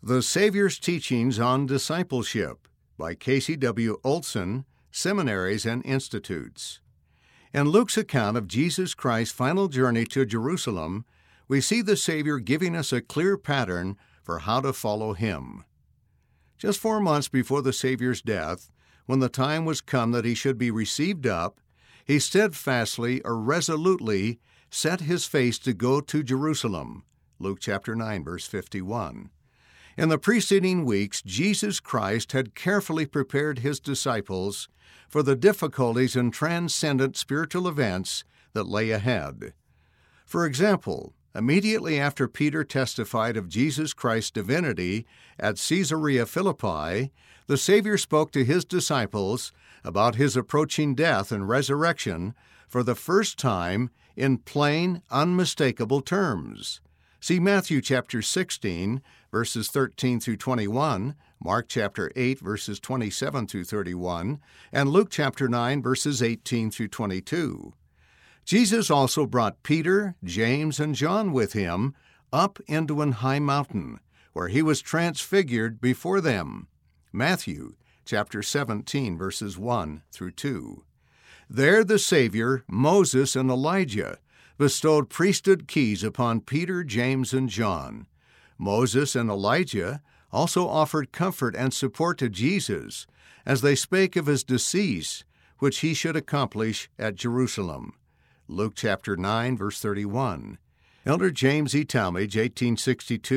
The Savior's Teachings on Discipleship by Casey W. Olson, Seminaries and Institutes. In Luke's account of Jesus Christ's final journey to Jerusalem, we see the Savior giving us a clear pattern for how to follow Him. Just 4 months before the Savior's death, when the time was come that He should be received up, He steadfastly or resolutely set His face to go to Jerusalem. Luke chapter 9, verse 51. In the preceding weeks, Jesus Christ had carefully prepared His disciples for the difficulties and transcendent spiritual events that lay ahead. For example, immediately after Peter testified of Jesus Christ's divinity at Caesarea Philippi, the Savior spoke to His disciples about His approaching death and resurrection for the first time in plain, unmistakable terms. See Matthew chapter 16, verses 13 through 21, Mark chapter 8, verses 27 through 31, and Luke chapter 9, verses 18 through 22. Jesus also brought Peter, James, and John with Him up into an high mountain, where He was transfigured before them. Matthew chapter 17, verses 1 through 2. There the Savior, Moses, and Elijah bestowed priesthood keys upon Peter, James, and John. Moses and Elijah also offered comfort and support to Jesus as they spake of His decease, which He should accomplish at Jerusalem. Luke chapter 9, verse 31. Elder James E. Talmage, 1862 to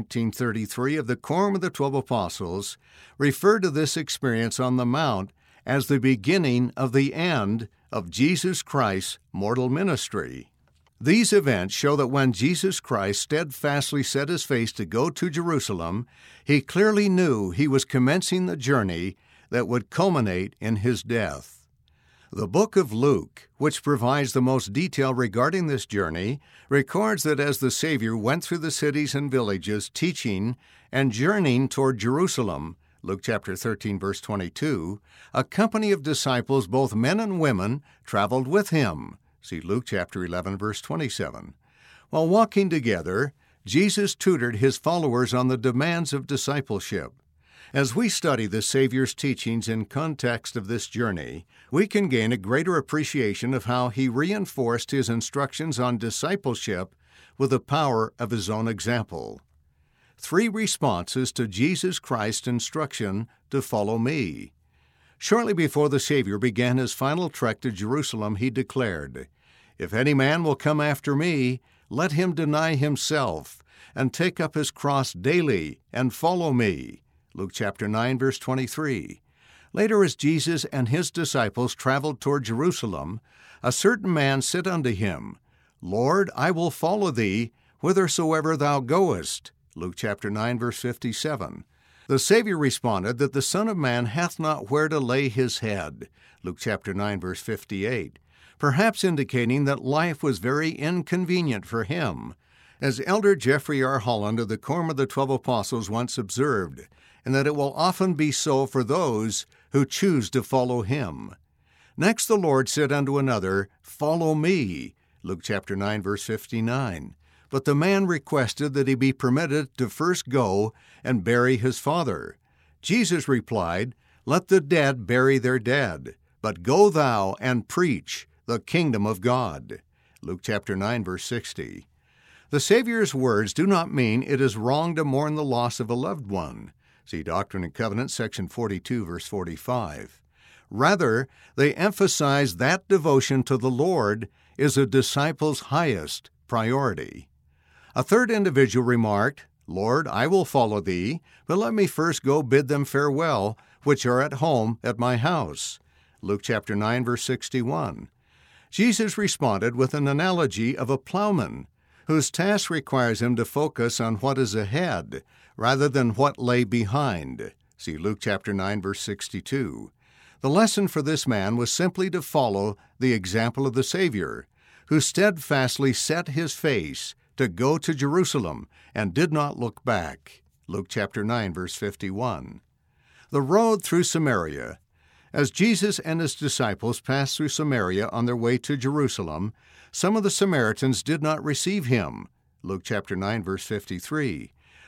1933, of the Quorum of the 12 Apostles, referred to this experience on the Mount as the beginning of the end of Jesus Christ's mortal ministry. These events show that when Jesus Christ steadfastly set His face to go to Jerusalem, He clearly knew He was commencing the journey that would culminate in His death. The book of Luke, which provides the most detail regarding this journey, records that as the Savior went through the cities and villages teaching and journeying toward Jerusalem, Luke chapter 13, verse 22, a company of disciples, both men and women, traveled with Him. See Luke chapter 11, verse 27. While walking together, Jesus tutored His followers on the demands of discipleship. As we study the Savior's teachings in context of this journey, we can gain a greater appreciation of how He reinforced His instructions on discipleship with the power of His own example. 3 responses to Jesus Christ's instruction to follow me. Shortly before the Savior began His final trek to Jerusalem, He declared, "If any man will come after me, let him deny himself, and take up his cross daily, and follow me." Luke chapter 9, verse 23. Later, as Jesus and His disciples traveled toward Jerusalem, a certain man said unto Him, "Lord, I will follow Thee whithersoever Thou goest." Luke chapter 9, verse 57. The Savior responded that the Son of Man hath not where to lay His head. Luke chapter 9, verse 58. Perhaps indicating that life was very inconvenient for Him, as Elder Jeffrey R. Holland of the Quorum of the 12 Apostles once observed, and that it will often be so for those who choose to follow Him. Next the Lord said unto another, "Follow me." Luke chapter 9, verse 59. But the man requested that he be permitted to first go and bury his father. Jesus replied, "Let the dead bury their dead, but go thou and preach the kingdom of God." Luke chapter 9, verse 60. The Savior's words do not mean it is wrong to mourn the loss of a loved one. See Doctrine and Covenants, section 42, verse 45. Rather, they emphasize that devotion to the Lord is a disciple's highest priority. A third individual remarked, "Lord, I will follow Thee, but let me first go bid them farewell, which are at home at my house." Luke chapter 9, verse 61. Jesus responded with an analogy of a plowman, whose task requires him to focus on what is ahead, rather than what lay behind. See Luke chapter 9, verse 62. The lesson for this man was simply to follow the example of the Savior, who steadfastly set His face to go to Jerusalem and did not look back. Luke chapter 9, verse 51. The road through Samaria. As Jesus and His disciples passed through Samaria on their way to Jerusalem, some of the Samaritans did not receive Him. Luke chapter 9, verse 53.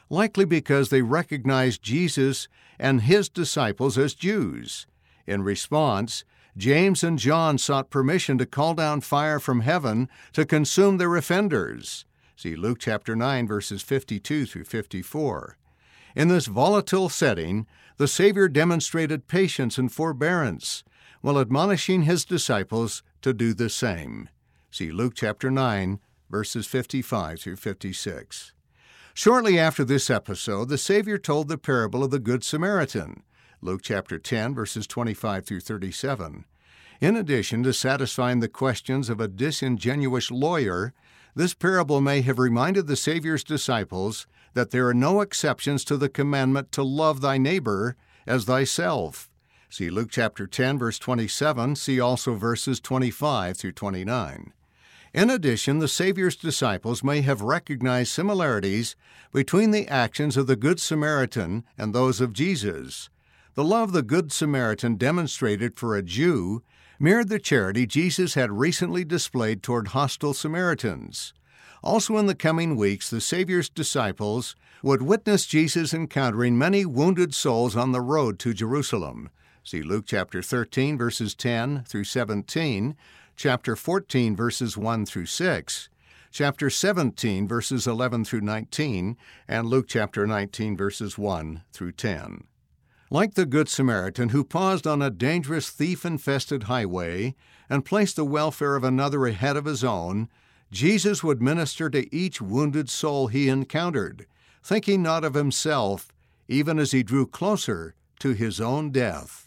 likely because they recognized Jesus and his disciples as Jews. In response, James and John sought permission to call down fire from heaven to consume their offenders. See Luke chapter 9, verses 52 through 54. In this volatile setting, the Savior demonstrated patience and forbearance while admonishing his disciples to do the same. See Luke chapter 9, verses 55 through 56. Shortly after this episode, the Savior told the parable of the Good Samaritan, Luke chapter 10, verses 25 through 37. In addition to satisfying the questions of a disingenuous lawyer, this parable may have reminded the Savior's disciples that there are no exceptions to the commandment to love thy neighbor as thyself. See Luke chapter 10, verse 27. See also verses 25 through 29. In addition, the Savior's disciples may have recognized similarities between the actions of the Good Samaritan and those of Jesus. The love the Good Samaritan demonstrated for a Jew mirrored the charity Jesus had recently displayed toward hostile Samaritans. Also in the coming weeks, the Savior's disciples would witness Jesus encountering many wounded souls on the road to Jerusalem. See Luke chapter 13, verses 10 through 17, chapter 14, verses 1 through 6, chapter 17, verses 11 through 19, and Luke chapter 19, verses 1 through 10. Like the Good Samaritan who paused on a dangerous thief-infested highway and placed the welfare of another ahead of his own, Jesus would minister to each wounded soul he encountered, thinking not of himself, even as he drew closer to his own death.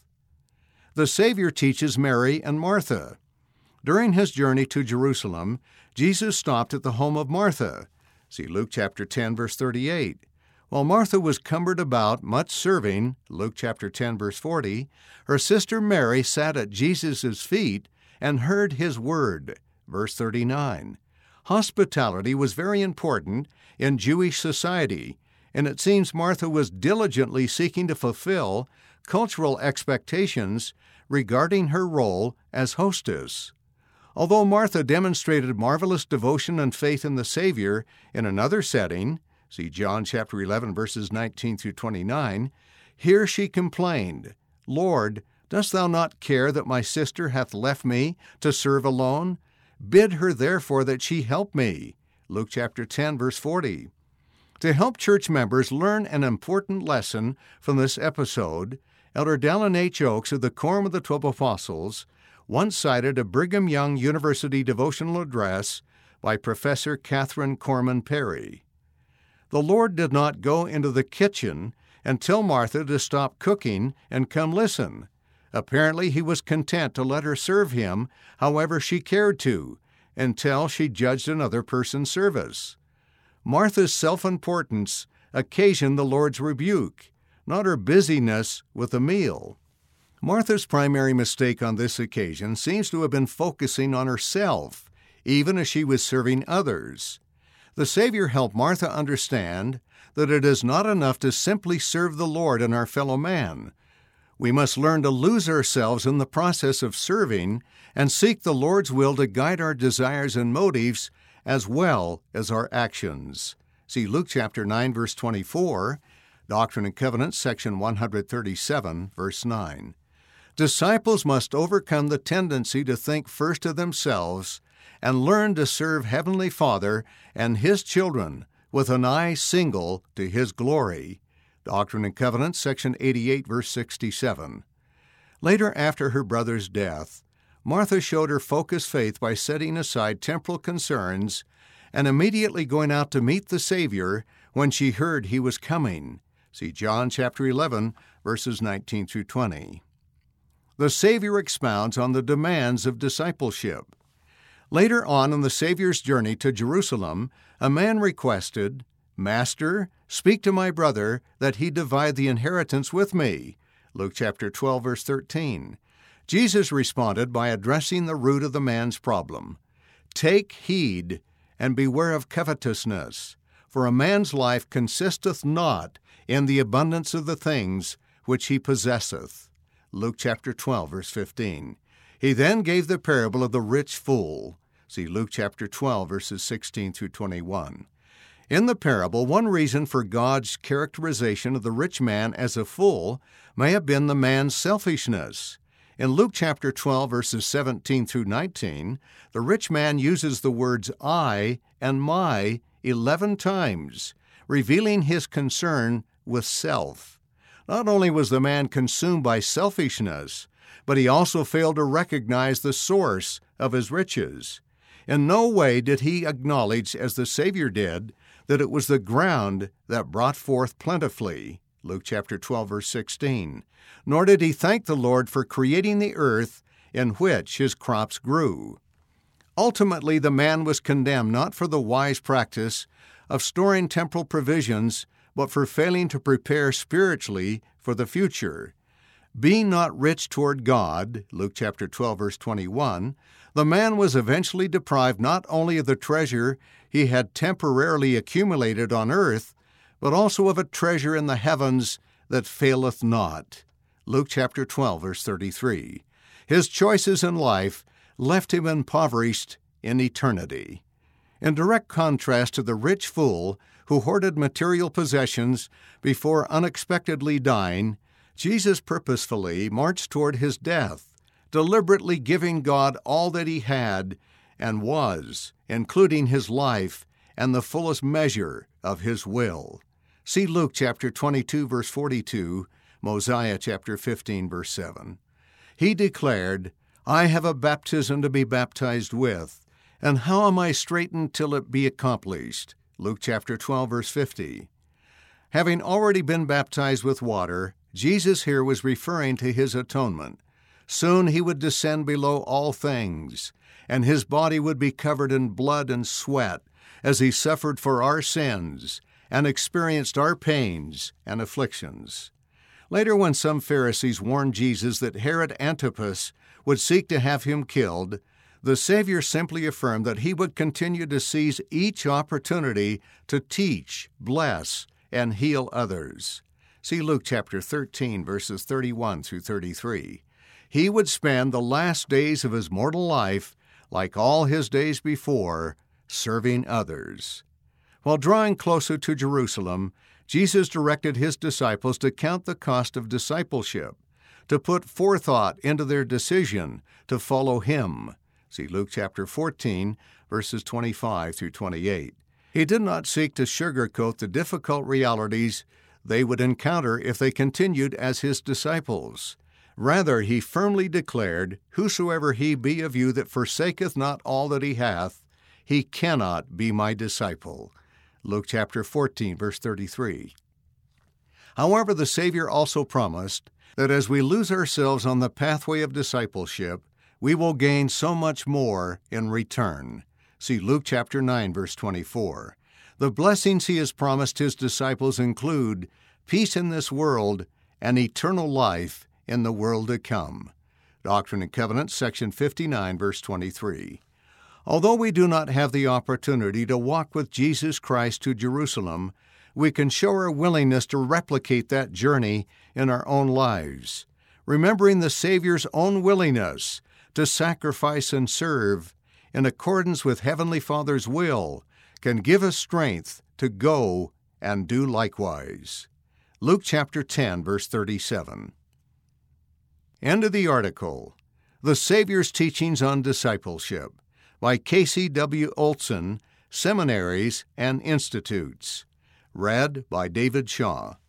The Savior teaches Mary and Martha. During his journey to Jerusalem, Jesus stopped at the home of Martha. See Luke chapter 10, verse 38. While Martha was cumbered about, much serving, Luke chapter 10, verse 40, her sister Mary sat at Jesus' feet and heard his word, verse 39. Hospitality was very important in Jewish society, and it seems Martha was diligently seeking to fulfill cultural expectations regarding her role as hostess. Although Martha demonstrated marvelous devotion and faith in the Savior in another setting, see John chapter 11, verses 19 through 29, here she complained, Lord, dost thou not care that my sister hath left me to serve alone? Bid her therefore that she help me. Luke chapter 10, verse 40. To help church members learn an important lesson from this episode, Elder Dallin H. Oaks of the Quorum of the 12 Apostles once cited a Brigham Young University devotional address by Professor Catherine Corman Perry. The Lord did not go into the kitchen and tell Martha to stop cooking and come listen. Apparently he was content to let her serve him however she cared to, until she judged another person's service. Martha's self-importance occasioned the Lord's rebuke, not her busyness with the meal. Martha's primary mistake on this occasion seems to have been focusing on herself, even as she was serving others. The Savior helped Martha understand that it is not enough to simply serve the Lord and our fellow man. We must learn to lose ourselves in the process of serving and seek the Lord's will to guide our desires and motives as well as our actions. See Luke chapter 9, verse 24, Doctrine and Covenants, section 137, verse 9. Disciples must overcome the tendency to think first of themselves and learn to serve Heavenly Father and His children with an eye single to His glory. Doctrine and Covenants, section 88, verse 67. Later, after her brother's death, Martha showed her focused faith by setting aside temporal concerns and immediately going out to meet the Savior when she heard He was coming. See John chapter 11, verses 19 through 20. The Savior expounds on the demands of discipleship. Later on in the Savior's journey to Jerusalem, a man requested, Master, speak to my brother that he divide the inheritance with me. Luke chapter 12, verse 13. Jesus responded by addressing the root of the man's problem. Take heed and beware of covetousness, for a man's life consisteth not in the abundance of the things which he possesseth. Luke chapter 12, verse 15. He then gave the parable of the rich fool. See Luke chapter 12, verses 16 through 21. In the parable, one reason for God's characterization of the rich man as a fool may have been the man's selfishness. In Luke chapter 12, verses 17 through 19, the rich man uses the words I and my 11 times, revealing his concern with self. Not only was the man consumed by selfishness, but he also failed to recognize the source of his riches. In no way did he acknowledge, as the Savior did, that it was the ground that brought forth plentifully, Luke chapter 12, verse 16, nor did he thank the Lord for creating the earth in which his crops grew. Ultimately, the man was condemned not for the wise practice of storing temporal provisions, but for failing to prepare spiritually for the future. Being not rich toward God, Luke chapter 12, verse 21, the man was eventually deprived not only of the treasure he had temporarily accumulated on earth, but also of a treasure in the heavens that faileth not. Luke chapter 12, verse 33. His choices in life left him impoverished in eternity. In direct contrast to the rich fool who hoarded material possessions before unexpectedly dying, Jesus purposefully marched toward his death, deliberately giving God all that he had and was, including his life and the fullest measure of his will. See Luke chapter 22, verse 42, Mosiah chapter 15, verse 7. He declared, I have a baptism to be baptized with, and how am I straitened till it be accomplished? Luke chapter 12, verse 50. Having already been baptized with water, Jesus here was referring to his atonement. Soon he would descend below all things, and his body would be covered in blood and sweat as he suffered for our sins and experienced our pains and afflictions. Later, when some Pharisees warned Jesus that Herod Antipas would seek to have him killed, the Savior simply affirmed that he would continue to seize each opportunity to teach, bless, and heal others. See Luke chapter 13, verses 31 through 33. He would spend the last days of his mortal life, like all his days before, serving others. While drawing closer to Jerusalem, Jesus directed his disciples to count the cost of discipleship, to put forethought into their decision to follow him. See Luke chapter 14, verses 25 through 28. He did not seek to sugarcoat the difficult realities they would encounter if they continued as his disciples. Rather, he firmly declared, Whosoever he be of you that forsaketh not all that he hath, he cannot be my disciple. Luke chapter 14, verse 33. However, the Savior also promised that as we lose ourselves on the pathway of discipleship, we will gain so much more in return. See Luke chapter 9, verse 24. The blessings he has promised his disciples include peace in this world and eternal life in the world to come. Doctrine and Covenants, section 59, verse 23. Although we do not have the opportunity to walk with Jesus Christ to Jerusalem, we can show our willingness to replicate that journey in our own lives. Remembering the Savior's own willingness to sacrifice and serve in accordance with Heavenly Father's will can give us strength to go and do likewise. Luke chapter 10, verse 37. End of the article. The Savior's Teachings on Discipleship by Casey W. Olson, Seminaries and Institutes. Read by David Shaw.